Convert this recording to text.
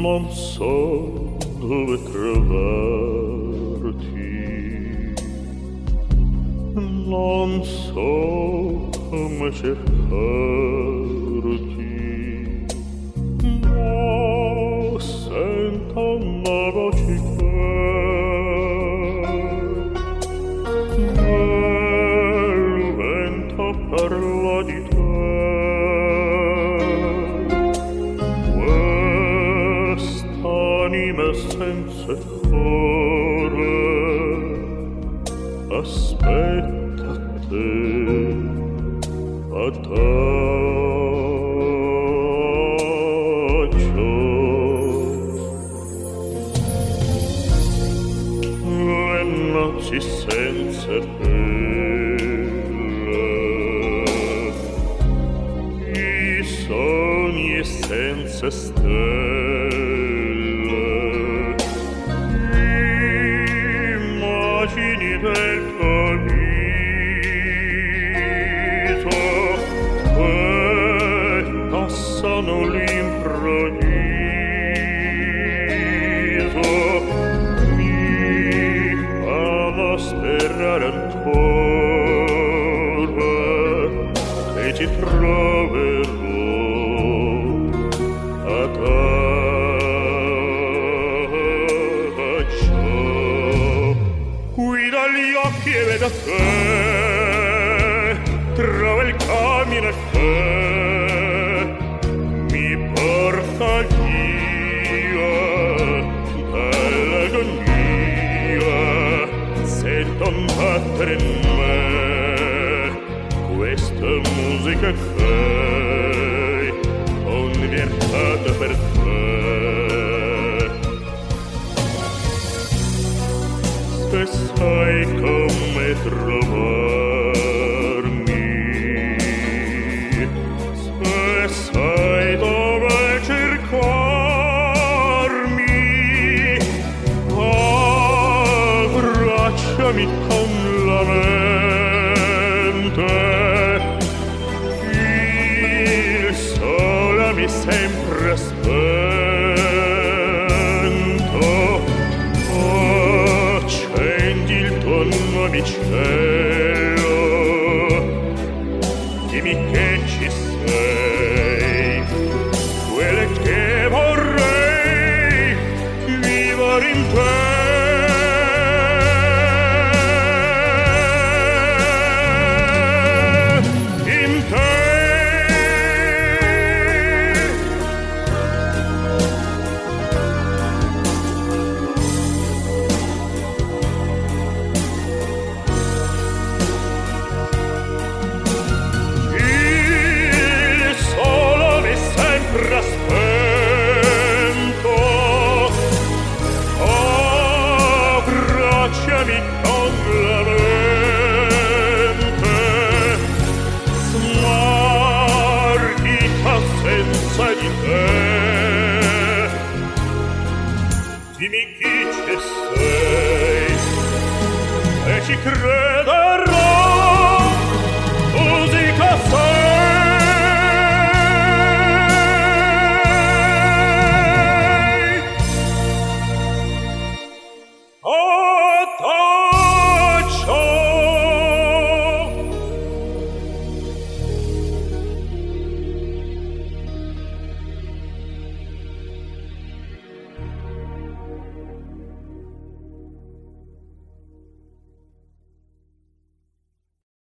Non so dove trovarti, non so come cercarti, ma sento una voce che il vento parla di te. Quest'anima senza cuore aspetta te, adagio. Le notti senza pelle, i sogni senza stelle, immagini del tuo viso che passano all'improvviso, mi fanno sperare ancora che ti troverò adagio. Guida gli occhi e veda te, trova il cammino che mi porta via dall'agonia. Sento battere in me questa musica che ho invertita per te. Se sai come trovarmi, se sai dove cercarmi, abbracciami con la mente. Il sole mi sempre spento. Accendi il tuo nome cielo, dimmi che ci sei, quelle che vorrei vivere in te. Abbracciami con la mente, smarrita senza di te. Dimmi chi ci sei e ci crede.